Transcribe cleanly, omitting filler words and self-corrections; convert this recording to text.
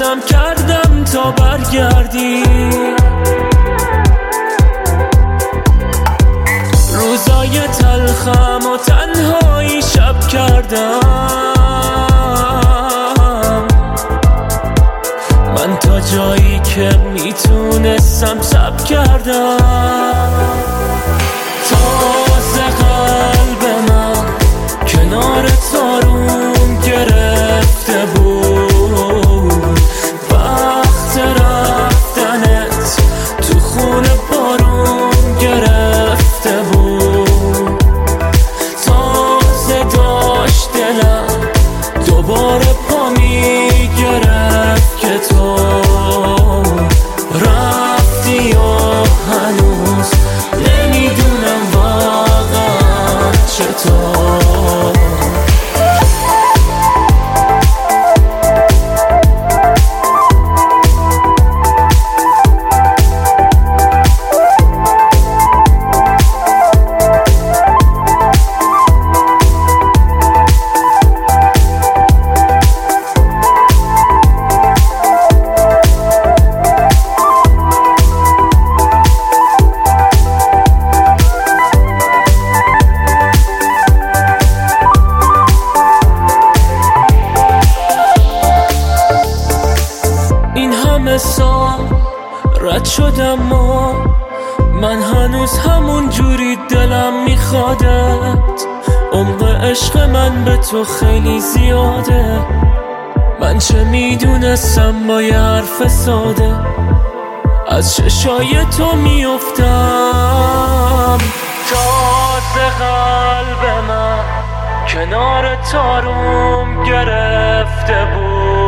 تلاشم کردم تا برگردی. روزای تلخم و تنهایی شب کردم من، تا جایی که میتونستم صبر کردم. تازه قلب من کنار تارون گرفته بود، وقت رفتنت تو خونه بارون گرفته بود. تازه داشت دلم دوباره پا میگرفت که تو رفتی و هنوز نمیدونم واقعا چطور. سال رد شدم و من هنوز همون جوری دلم میخوادت. عمق عشق من به تو خیلی زیاده، من چه میدونستم با یه حرف ساده از چشای تو میافتم. تازه قلب من کنار تاروم گرفته بود،